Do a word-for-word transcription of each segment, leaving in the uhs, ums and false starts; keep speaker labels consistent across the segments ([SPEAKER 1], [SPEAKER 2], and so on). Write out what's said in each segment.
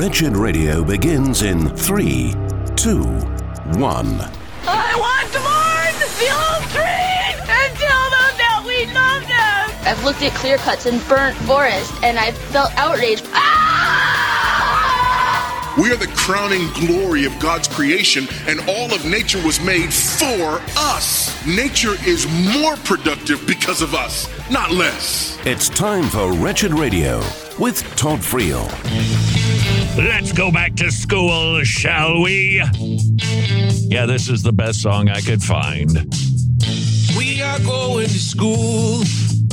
[SPEAKER 1] Wretched Radio begins in three, two, one.
[SPEAKER 2] I want to mourn the old trees and tell them that we love them.
[SPEAKER 3] I've looked at clear cuts and burnt forest, and I've felt outraged. Ah!
[SPEAKER 4] We are the crowning glory of God's creation, and all of nature was made for us. Nature is more productive because of us, not less.
[SPEAKER 1] It's time for Wretched Radio with Todd Friel.
[SPEAKER 5] Let's go back to school, shall we? Yeah, this is the best song I could find.
[SPEAKER 6] We are going to school.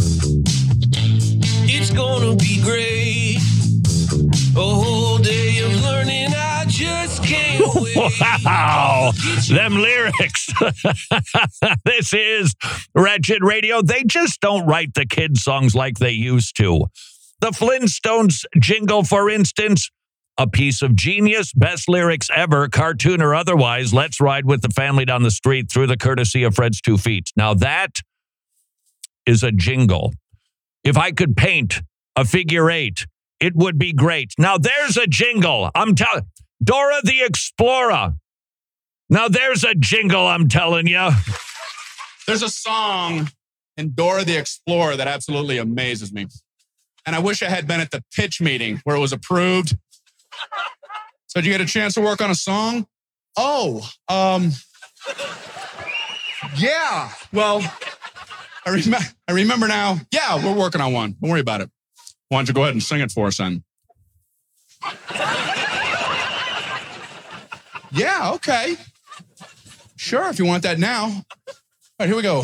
[SPEAKER 6] It's gonna be great. A whole day of learning, I just can't wait.
[SPEAKER 5] Wow, them lyrics. This is Wretched Radio. They just don't write the kids' songs like they used to. The Flintstones jingle, for instance, a piece of genius, best lyrics ever, cartoon or otherwise. Let's ride with the family down the street through the courtesy of Fred's Two Feet. Now that is a jingle. If I could paint a figure eight, it would be great. Now there's a jingle. I'm telling Dora the Explorer. Now there's a jingle, I'm telling you.
[SPEAKER 7] There's a song in Dora the Explorer that absolutely amazes me. And I wish I had been at the pitch meeting where it was approved. So did you get a chance to work on a song? Oh, um, yeah. Well, I, rem- I remember now. Yeah, we're working on one. Don't worry about it. Why don't you go ahead and sing it for us then? Yeah, okay. Sure, if you want that now. All right, here we go.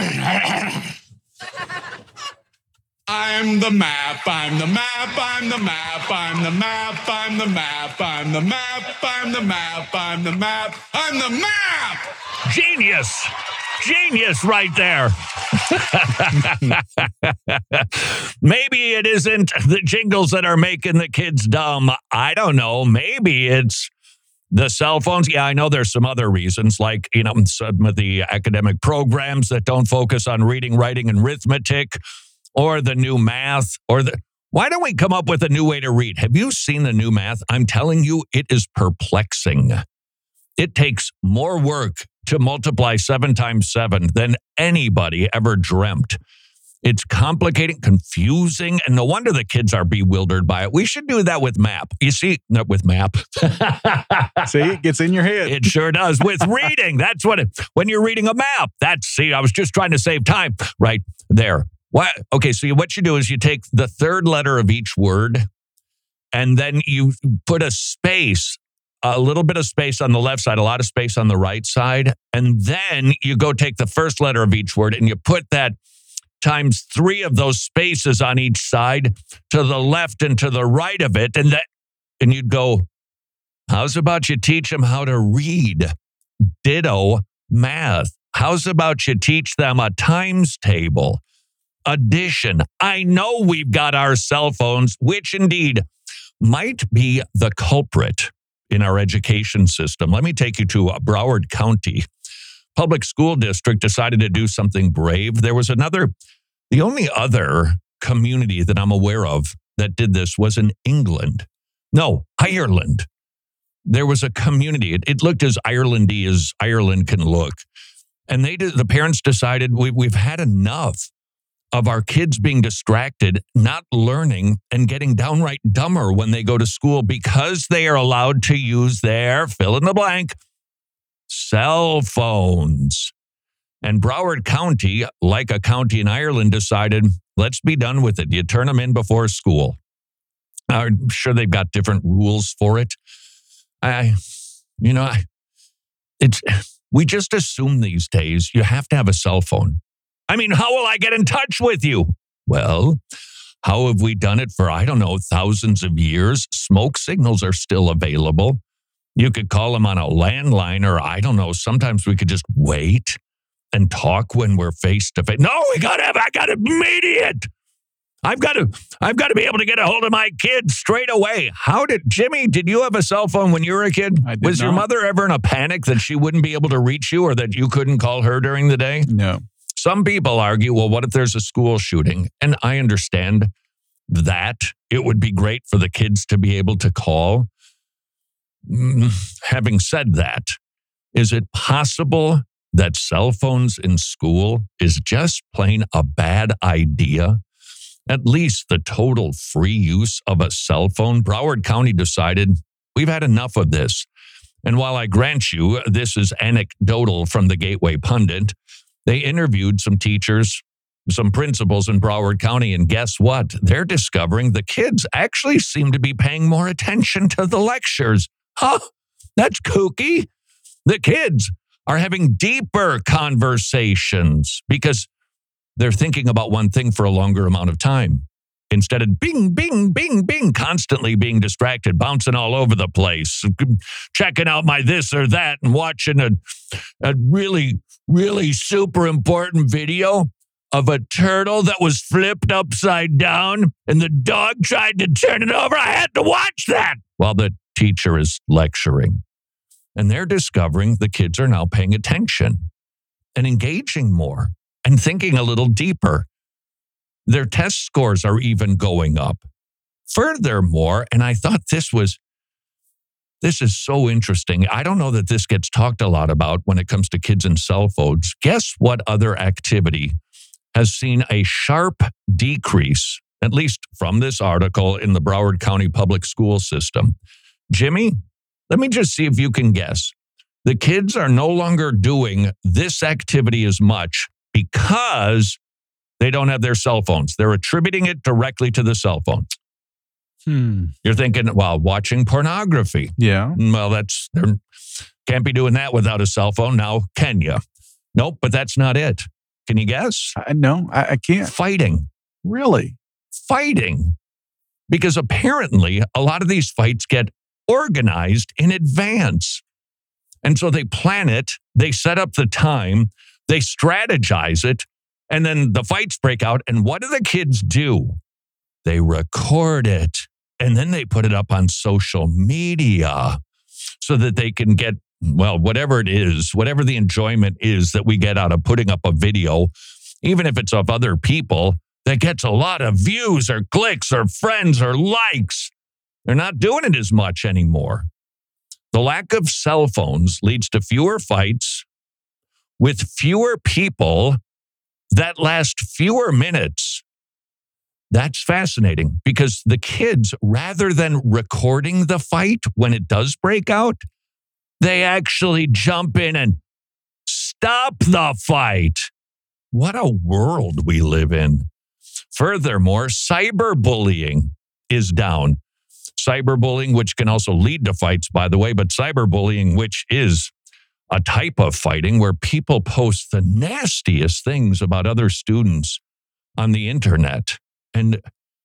[SPEAKER 7] I'm the map, I'm the map, I'm the map, I'm the map, I'm the map, I'm the map, I'm the map, I'm the map, I'm the map!
[SPEAKER 5] Genius! Genius right there. Maybe it isn't the jingles that are making the kids dumb. I don't know. Maybe it's the cell phones. Yeah, I know there's some other reasons, like, you know, some of the academic programs that don't focus on reading, writing, and arithmetic, or the new math, or the... Why don't we come up with a new way to read? Have you seen the new math? I'm telling you, it is perplexing. It takes more work to multiply seven times seven than anybody ever dreamt. It's complicated, confusing, and no wonder the kids are bewildered by it. We should do that with map. You see, not with map.
[SPEAKER 8] See, it gets in your head.
[SPEAKER 5] It sure does. With reading, that's what it, when you're reading a map, that's, see, I was just trying to save time right there. What? Okay, so what you do is you take the third letter of each word, and then you put a space, a little bit of space on the left side, a lot of space on the right side, and then you go take the first letter of each word, and you put that times three of those spaces on each side to the left and to the right of it, and that, and you'd go, how's about you teach them how to read? Ditto math. How's about you teach them a times table? Addition. I know we've got our cell phones, which indeed might be the culprit in our education system. Let me take you to Broward County. Public school district decided to do something brave. There was another, the only other community that I'm aware of that did this was in England. No, Ireland. There was a community. It, it looked as Irelandy as Ireland can look. And they did, the parents decided we, we've had enough of our kids being distracted, not learning, and getting downright dumber when they go to school because they are allowed to use their, fill in the blank, cell phones. And Broward County, like a county in Ireland, decided, let's be done with it. You turn them in before school. I'm sure they've got different rules for it. I, you know, I, it's we just assume these days you have to have a cell phone. I mean, how will I get in touch with you? Well, how have we done it for, I don't know, thousands of years? Smoke signals are still available. You could call them on a landline, or I don't know, sometimes we could just wait and talk when we're face to face. No, we gotta have, I got immediate. I've got to, I've got to be able to get a hold of my kids straight away. How did, Jimmy, did you have a cell phone when you were a kid?
[SPEAKER 8] I did
[SPEAKER 5] Was
[SPEAKER 8] not.
[SPEAKER 5] your mother ever in a panic that she wouldn't be able to reach you or that you couldn't call her during the day?
[SPEAKER 8] No.
[SPEAKER 5] Some people argue, well, what if there's a school shooting? And I understand that. It would be great for the kids to be able to call. having said that, is it possible that cell phones in school is just plain a bad idea? At least the total free use of a cell phone. Broward County decided we've had enough of this. And while I grant you this is anecdotal from the Gateway Pundit, they interviewed some teachers, some principals in Broward County, and guess what? They're discovering the kids actually seem to be paying more attention to the lectures. Huh? That's kooky. The kids are having deeper conversations because they're thinking about one thing for a longer amount of time. Instead of bing, bing, bing, bing, constantly being distracted, bouncing all over the place, checking out my this or that and watching a, a really, really super important video of a turtle that was flipped upside down and the dog tried to turn it over. I had to watch that while the teacher is lecturing. And they're discovering the kids are now paying attention and engaging more and thinking a little deeper. Their test scores are even going up. Furthermore, and I thought this was, this is so interesting. I don't know that this gets talked a lot about when it comes to kids and cell phones. Guess what other activity has seen a sharp decrease, at least from this article in the Broward County Public School System? Jimmy, let me just see if you can guess. The kids are no longer doing this activity as much because they don't have their cell phones. They're attributing it directly to the cell phone.
[SPEAKER 8] Hmm.
[SPEAKER 5] You're thinking, well, watching pornography.
[SPEAKER 8] Yeah.
[SPEAKER 5] Well, that's, can't be doing that without a cell phone now, can you? Nope, but that's not it. Can you guess?
[SPEAKER 8] I, no, I, I can't.
[SPEAKER 5] Fighting.
[SPEAKER 8] Really?
[SPEAKER 5] Fighting. Because apparently a lot of these fights get organized in advance. And so they plan it, they set up the time, they strategize it, and then the fights break out. And what do the kids do? They record it, and then they put it up on social media so that they can get, well, whatever it is, whatever the enjoyment is that we get out of putting up a video, even if it's of other people, that gets a lot of views or clicks or friends or likes. They're not doing it as much anymore. The lack of cell phones leads to fewer fights with fewer people that last fewer minutes. That's fascinating because the kids, rather than recording the fight when it does break out, they actually jump in and stop the fight. What a world we live in. Furthermore, cyberbullying is down. Cyberbullying, which can also lead to fights, by the way, but cyberbullying, which is a type of fighting where people post the nastiest things about other students on the internet. And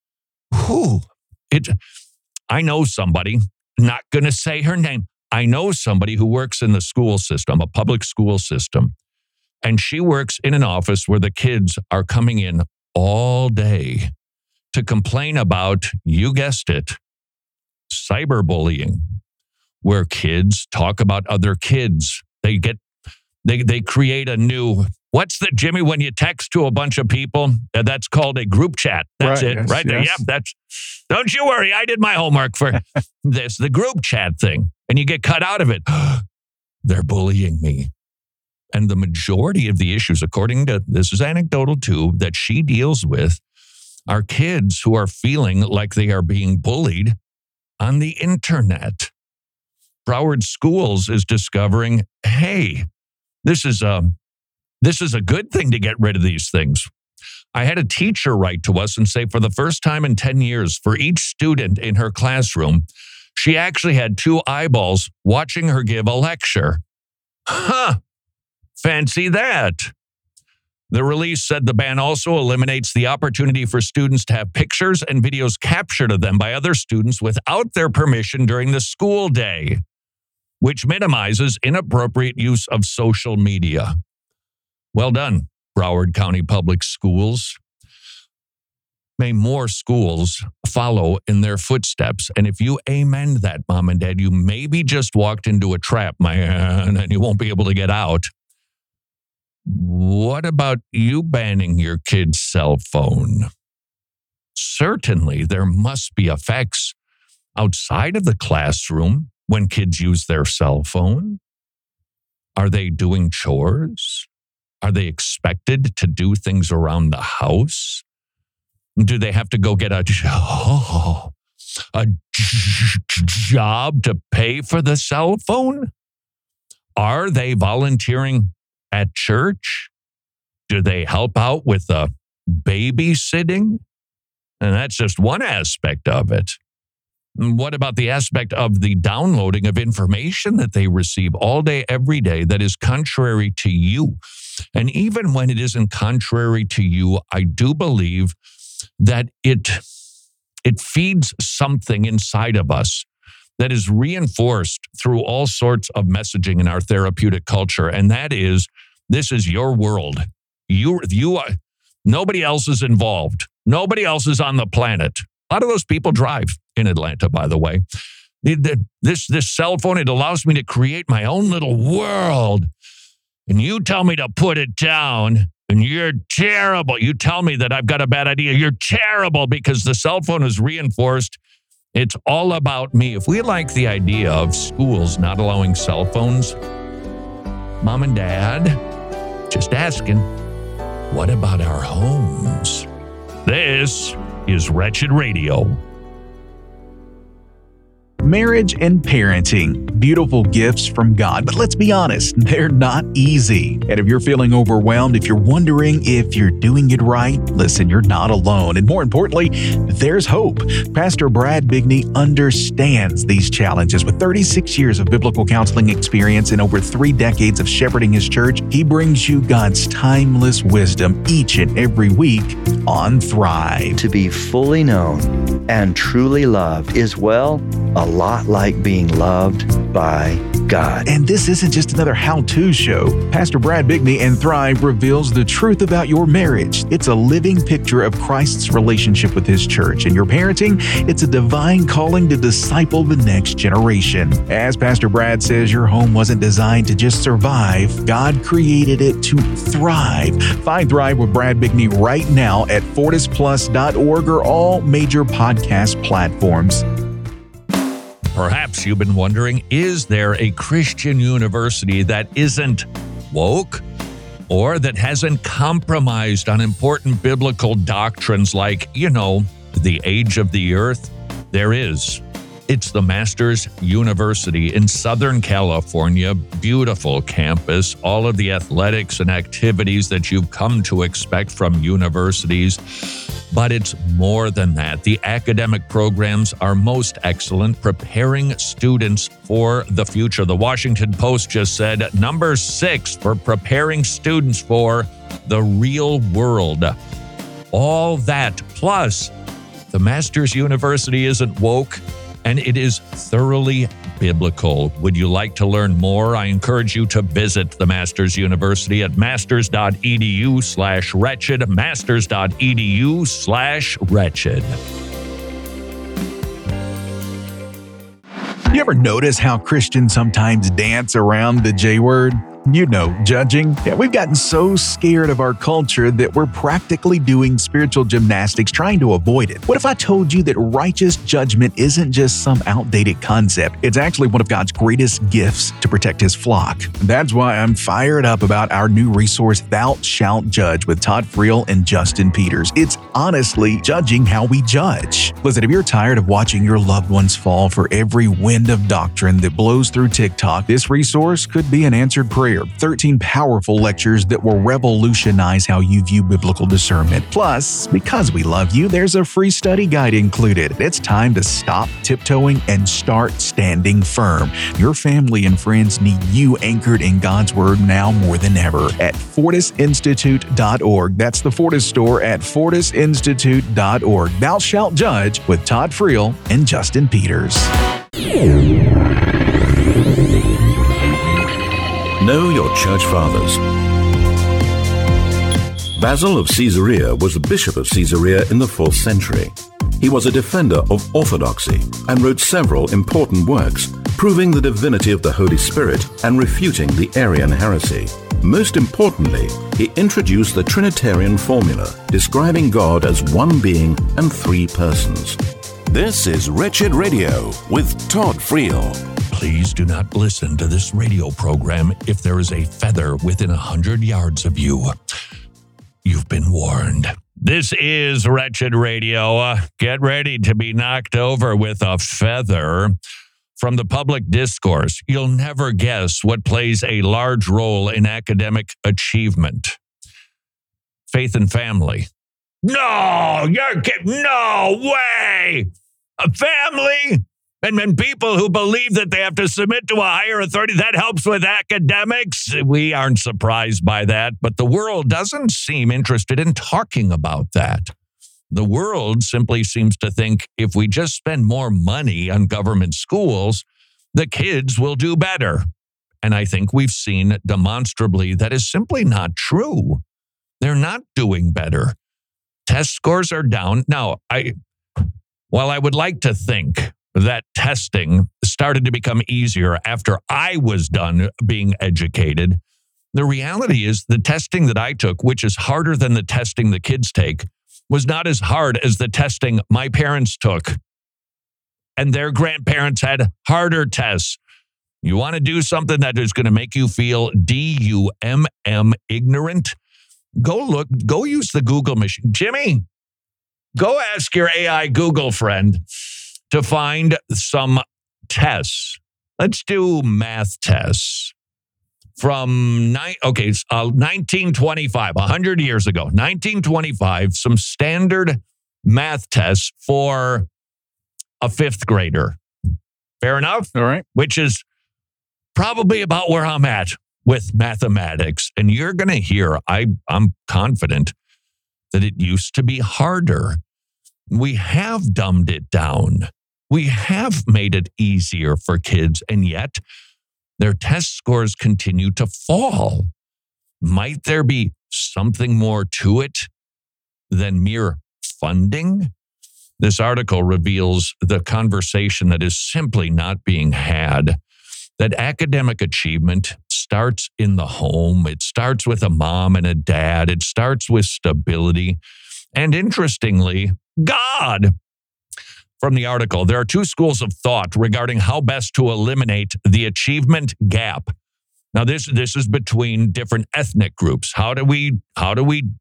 [SPEAKER 5] whew, it, I know somebody, not going to say her name. I know somebody who works in the school system, a public school system, and she works in an office where the kids are coming in all day to complain about, you guessed it, cyberbullying, where kids talk about other kids. They get, they they create a new, what's the, Jimmy, when you text to a bunch of people, uh, that's called a group chat. That's
[SPEAKER 8] right,
[SPEAKER 5] it,
[SPEAKER 8] yes,
[SPEAKER 5] right there.
[SPEAKER 8] yes.
[SPEAKER 5] Yep, that's, don't you worry, I did my homework for this, the group chat thing. And you get cut out of it. They're bullying me. And the majority of the issues, according to, this is anecdotal too, that she deals with are kids who are feeling like they are being bullied on the internet. Broward Schools is discovering, hey, this is a, this is a good thing to get rid of these things. I had a teacher write to us and say for the first time in ten years, for each student in her classroom, she actually had two eyeballs watching her give a lecture. Huh, fancy that. The release said the ban also eliminates the opportunity for students to have pictures and videos captured of them by other students without their permission during the school day, which minimizes inappropriate use of social media. Well done, Broward County Public Schools. May more schools follow in their footsteps. And if you amend that, Mom and Dad, you maybe just walked into a trap, man, and you won't be able to get out. What about you banning your kid's cell phone? Certainly, there must be effects outside of the classroom when kids use their cell phone? Are they doing chores? Are they expected to do things around the house? Do they have to go get a, oh, a job to pay for the cell phone? Are they volunteering at church? Do they help out with the babysitting? And that's just one aspect of it. What about the aspect of the downloading of information that they receive all day, every day that is contrary to you? And even when it isn't contrary to you, I do believe that it, it feeds something inside of us that is reinforced through all sorts of messaging in our therapeutic culture. And that is, this is your world. You, you are, nobody else is involved. Nobody else is on the planet. A lot of those people drive in Atlanta, by the way. This, this cell phone, it allows me to create my own little world. And you tell me to put it down, and you're terrible. You tell me that I've got a bad idea. You're terrible because the cell phone is reinforced. It's all about me. If we like the idea of schools not allowing cell phones, Mom and Dad, just asking, what about our homes? This is Wretched Radio.
[SPEAKER 9] Marriage and parenting, beautiful gifts from God, but let's be honest, they're not easy. And if you're feeling overwhelmed, if you're wondering if you're doing it right, listen, you're not alone. And more importantly, there's hope. Pastor Brad Bigney understands these challenges. With thirty-six years of biblical counseling experience and over three decades of shepherding his church, he brings you God's timeless wisdom each and every week on Thrive.
[SPEAKER 10] To be fully known and truly loved is, well, a lot like being loved by God.
[SPEAKER 9] And this isn't just another how-to show. Pastor Brad Bigney and Thrive reveals the truth about your marriage. It's a living picture of Christ's relationship with his church. And your parenting, it's a divine calling to disciple the next generation. As Pastor Brad says, your home wasn't designed to just survive. God created it to thrive. Find Thrive with Brad Bigney right now at fortis plus dot org or all major podcast platforms.
[SPEAKER 5] Perhaps you've been wondering, is there a Christian university that isn't woke or that hasn't compromised on important biblical doctrines like, you know, the age of the earth? There is. It's the Masters University in Southern California. Beautiful campus, all of the athletics and activities that you've come to expect from universities. But it's more than that. The academic programs are most excellent, preparing students for the future. The Washington Post just said number six for preparing students for the real world. All that, plus the Masters University isn't woke, and it is thoroughly biblical. Would you like to learn more? I encourage you to visit the Masters University at masters.edu slash wretched, masters.edu slash wretched.
[SPEAKER 9] You ever notice how Christians sometimes dance around the J word? You know, judging. Yeah, we've gotten so scared of our culture that we're practically doing spiritual gymnastics trying to avoid it. What if I told you that righteous judgment isn't just some outdated concept? It's actually one of God's greatest gifts to protect his flock. That's why I'm fired up about our new resource, Thou Shalt Judge, with Todd Friel and Justin Peters. It's honestly judging how we judge. Listen, if you're tired of watching your loved ones fall for every wind of doctrine that blows through TikTok, this resource could be an answered prayer. thirteen powerful lectures that will revolutionize how you view biblical discernment. Plus, because we love you, there's a free study guide included. It's time to stop tiptoeing and start standing firm. Your family and friends need you anchored in God's Word now more than ever at fortis institute dot org. That's the Fortis store at fortis institute dot org. Thou Shalt Judge with Todd Friel and Justin Peters.
[SPEAKER 1] Know your church fathers. Basil of Caesarea was the bishop of Caesarea in the fourth century. He was a defender of orthodoxy and wrote several important works, proving the divinity of the Holy Spirit and refuting the Arian heresy. Most importantly, he introduced the Trinitarian formula, describing God as one being and three persons.
[SPEAKER 11] This is Wretched Radio with Todd Friel.
[SPEAKER 5] Please do not listen to this radio program if there is a feather within a hundred yards of you. You've been warned. This is Wretched Radio. Uh, get ready to be knocked over with a feather. From the public discourse, you'll never guess what plays a large role in academic achievement. Faith and family. No, you're kidding. No way. A family? And then people who believe that they have to submit to a higher authority, that helps with academics. We aren't surprised by that, but the world doesn't seem interested in talking about that. The world simply seems to think if we just spend more money on government schools, the kids will do better. And I think we've seen demonstrably that is simply not true. They're not doing better. Test scores are down. Now, I, while I would like to think that testing started to become easier after I was done being educated, the reality is the testing that I took, which is harder than the testing the kids take, was not as hard as the testing my parents took. And their grandparents had harder tests. You want to do something that is going to make you feel D U M M ignorant? Go look, go use the Google machine. Jimmy, go ask your A I Google friend to find some tests. Let's do math tests from nine, okay, uh, nineteen twenty-five, one hundred years ago, nineteen twenty-five, some standard math tests for a fifth grader. Fair enough?
[SPEAKER 8] All right.
[SPEAKER 5] Which is probably about where I'm at with mathematics. And you're going to hear, I, I'm confident that it used to be harder. We have dumbed it down. We have made it easier for kids, and yet their test scores continue to fall. Might there be something more to it than mere funding? This article reveals the conversation that is simply not being had, that academic achievement starts in the home. It starts with a mom and a dad. It starts with stability. And interestingly, God. From the article, there are two schools of thought regarding how best to eliminate the achievement gap. Now, this this is between different ethnic groups. How do we, how do we,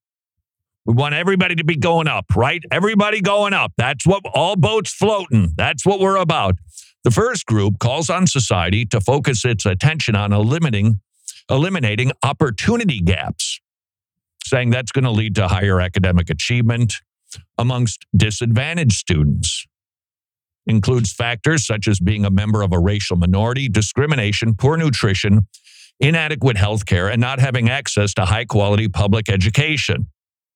[SPEAKER 5] we want everybody to be going up, right? Everybody going up. That's what, all boats floating. That's what we're about. The first group calls on society to focus its attention on eliminating, eliminating opportunity gaps, saying that's going to lead to higher academic achievement amongst disadvantaged students. Includes factors such as being a member of a racial minority, discrimination, poor nutrition, inadequate health care, and not having access to high-quality public education.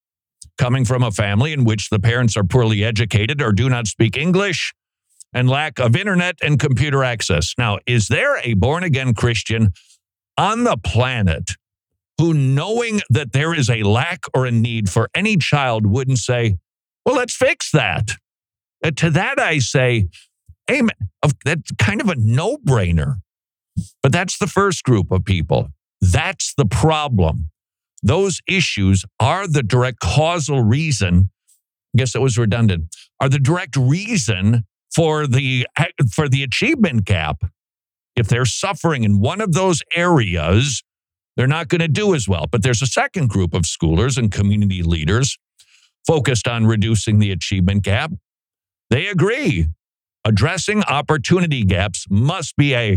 [SPEAKER 5] Coming from a family in which the parents are poorly educated or do not speak English, and lack of internet and computer access. Now, is there a born-again Christian on the planet who, knowing that there is a lack or a need for any child, wouldn't say, well, let's fix that? Uh, to that I say, amen. That's kind of a no-brainer. But that's the first group of people. That's the problem. Those issues are the direct causal reason, I guess that was redundant, are the direct reason for the, for the achievement gap. If they're suffering in one of those areas, they're not going to do as well. But there's a second group of schoolers and community leaders focused on reducing the achievement gap. They agree. Addressing opportunity gaps must be a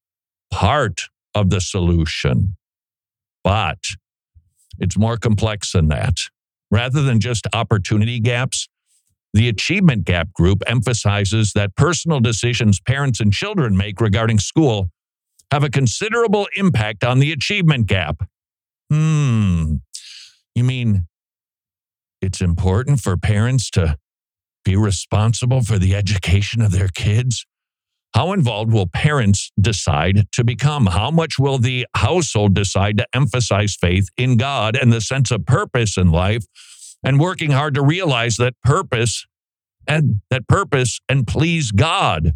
[SPEAKER 5] part of the solution. But it's more complex than that. Rather than just opportunity gaps, the achievement gap group emphasizes that personal decisions parents and children make regarding school have a considerable impact on the achievement gap. Hmm. You mean it's important for parents to be responsible for the education of their kids? How involved will parents decide to become? How much will the household decide to emphasize faith in God and the sense of purpose in life, and working hard to realize that purpose and that purpose and please God?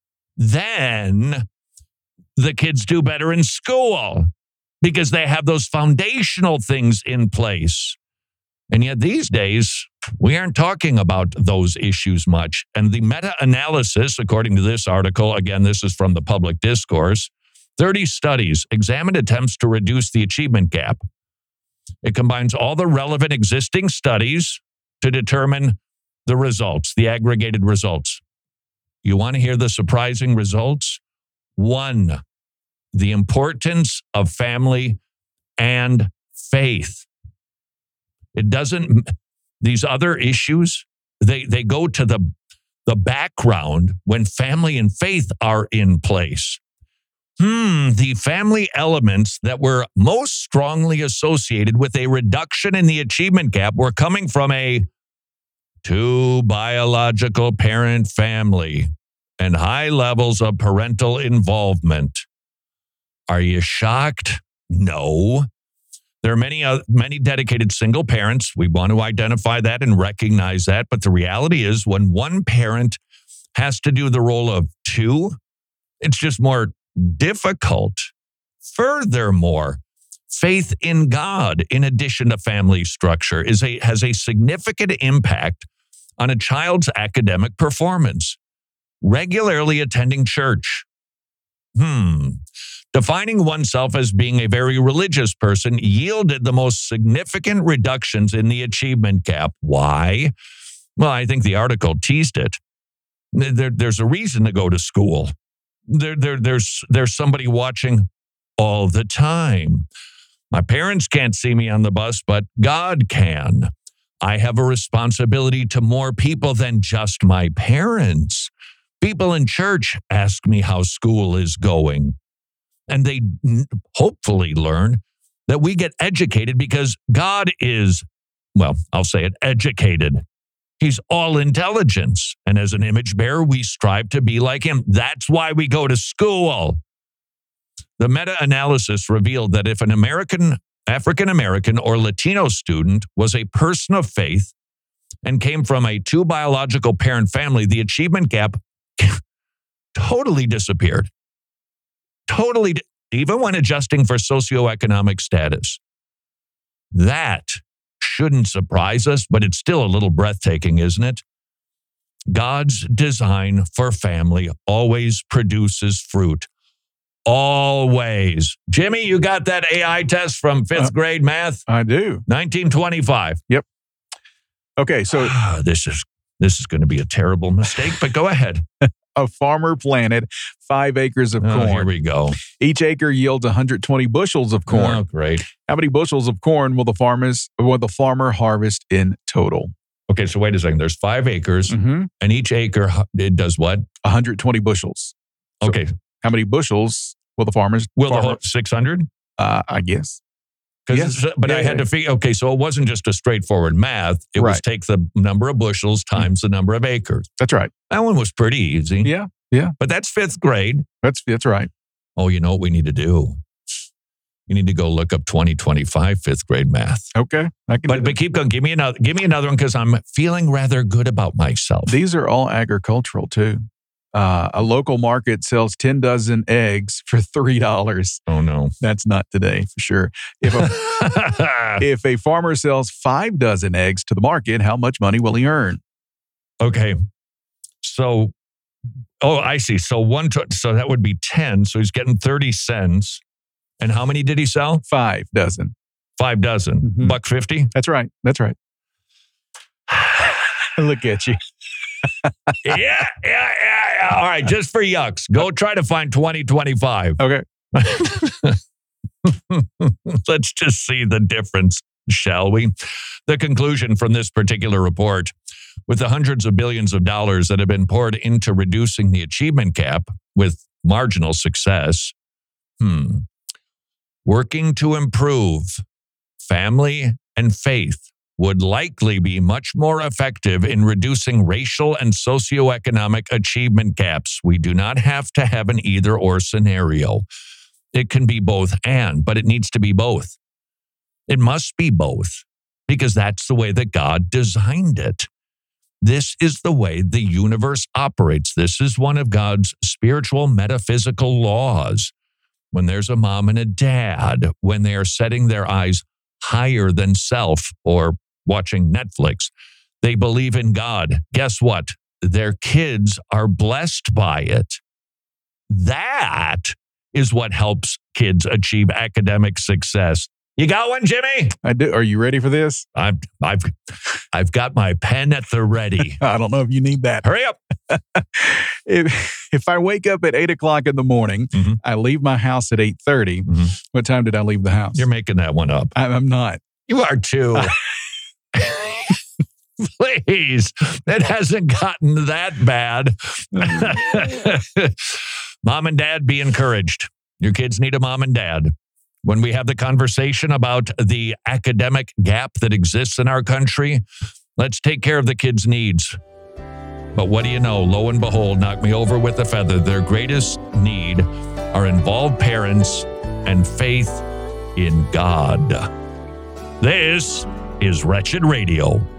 [SPEAKER 5] Then the kids do better in school because they have those foundational things in place. And yet these days, we aren't talking about those issues much. And the meta-analysis, according to this article, again, this is from the Public Discourse, thirty studies examined attempts to reduce the achievement gap. It combines all the relevant existing studies to determine the results, the aggregated results. You want to hear the surprising results? One, the importance of family and faith. It doesn't, these other issues, they, they go to the, the background when family and faith are in place. Hmm, the family elements that were most strongly associated with a reduction in the achievement gap were coming from a two biological parent family and high levels of parental involvement. Are you shocked? No. There are many, uh, many dedicated single parents. We want to identify that and recognize that. But the reality is when one parent has to do the role of two, it's just more difficult. Furthermore, faith in God, in addition to family structure, is a has a significant impact on a child's academic performance. Regularly attending church. Hmm. Defining oneself as being a very religious person yielded the most significant reductions in the achievement gap. Why? Well, I think the article teased it. There, there's a reason to go to school. There, there, there's, there's somebody watching all the time. My parents can't see me on the bus, but God can. I have a responsibility to more people than just my parents. People in church ask me how school is going. And they hopefully learn that we get educated because God is, well, I'll say it, educated. He's all intelligence. And as an image bearer, we strive to be like him. That's why we go to school. The meta-analysis revealed that if an American, African-American or Latino student was a person of faith and came from a two biological parent family, the achievement gap totally disappeared. Totally, even when adjusting for socioeconomic status. That shouldn't surprise us, but it's still a little breathtaking, isn't it? God's design for family always produces fruit. Always. Jimmy, you got that A I test from fifth uh, grade math?
[SPEAKER 8] I do.
[SPEAKER 5] nineteen twenty-five.
[SPEAKER 8] Yep. Okay, so
[SPEAKER 5] this is this is going to be a terrible mistake, but go ahead.
[SPEAKER 8] A farmer planted five acres of
[SPEAKER 5] oh,
[SPEAKER 8] corn.
[SPEAKER 5] Here we go.
[SPEAKER 8] Each acre yields one hundred twenty bushels of corn.
[SPEAKER 5] Oh, great.
[SPEAKER 8] How many bushels of corn will the farmers will the farmer harvest in total?
[SPEAKER 5] Okay, so wait a second. There's five acres,
[SPEAKER 8] mm-hmm.
[SPEAKER 5] and each acre it does what?
[SPEAKER 8] one hundred twenty bushels. So
[SPEAKER 5] okay.
[SPEAKER 8] How many bushels will the farmers?
[SPEAKER 5] Will
[SPEAKER 8] farmer,
[SPEAKER 5] the whole six hundred?
[SPEAKER 8] Uh, I guess.
[SPEAKER 5] Yes. But yeah, I had yeah. to figure, okay, so it wasn't just a straightforward math. It
[SPEAKER 8] right.
[SPEAKER 5] was take the number of bushels times mm-hmm. the number of acres.
[SPEAKER 8] That's right.
[SPEAKER 5] That one was pretty easy.
[SPEAKER 8] Yeah, yeah.
[SPEAKER 5] But that's fifth grade.
[SPEAKER 8] That's that's right.
[SPEAKER 5] Oh, you know what we need to do? You need to go look up twenty twenty-five fifth grade math.
[SPEAKER 8] Okay. I can
[SPEAKER 5] but but keep going. Give me another, give me another one because I'm feeling rather good about myself.
[SPEAKER 8] These are all agricultural too. Uh, a local market sells ten dozen eggs for three dollars.
[SPEAKER 5] Oh, no.
[SPEAKER 8] That's not today for sure. If a, if a farmer sells five dozen eggs to the market, how much money will he earn?
[SPEAKER 5] Okay. So, oh, I see. So one, to, so that would be ten. So he's getting thirty cents. And how many did he sell?
[SPEAKER 8] Five dozen.
[SPEAKER 5] Five dozen. Mm-hmm. Buck fifty?
[SPEAKER 8] That's right. That's right. Look at you.
[SPEAKER 5] yeah, yeah, yeah, yeah. All right, just for yucks, go try to find twenty twenty-five.
[SPEAKER 8] Okay.
[SPEAKER 5] Let's just see the difference, shall we? The conclusion from this particular report, with the hundreds of billions of dollars that have been poured into reducing the achievement gap with marginal success, hmm, working to improve family and faith would likely be much more effective in reducing racial and socioeconomic achievement gaps. We do not have to have an either-or scenario. It can be both and, but it needs to be both. It must be both because that's the way that God designed it. This is the way the universe operates. This is one of God's spiritual metaphysical laws. When there's a mom and a dad, when they are setting their eyes higher than self or watching Netflix. They believe in God. Guess what? Their kids are blessed by it. That is what helps kids achieve academic success. You got one, Jimmy?
[SPEAKER 8] I do. Are you ready for this?
[SPEAKER 5] I've, I've, I've got my pen at the ready.
[SPEAKER 8] I don't know if you need that.
[SPEAKER 5] Hurry up.
[SPEAKER 8] if, if I wake up at eight o'clock in the morning, mm-hmm. I leave my house at eight thirty. Mm-hmm. What time did I leave the house?
[SPEAKER 5] You're making that one up.
[SPEAKER 8] I, I'm not.
[SPEAKER 5] You are too. Please. It hasn't gotten that bad. Mom and dad, be encouraged. Your kids need a mom and dad. When we have the conversation about the academic gap that exists in our country, let's take care of the kids' needs. But what do you know? Lo and behold, knock me over with a feather. Their greatest need are involved parents and faith in God. This is Wretched Radio.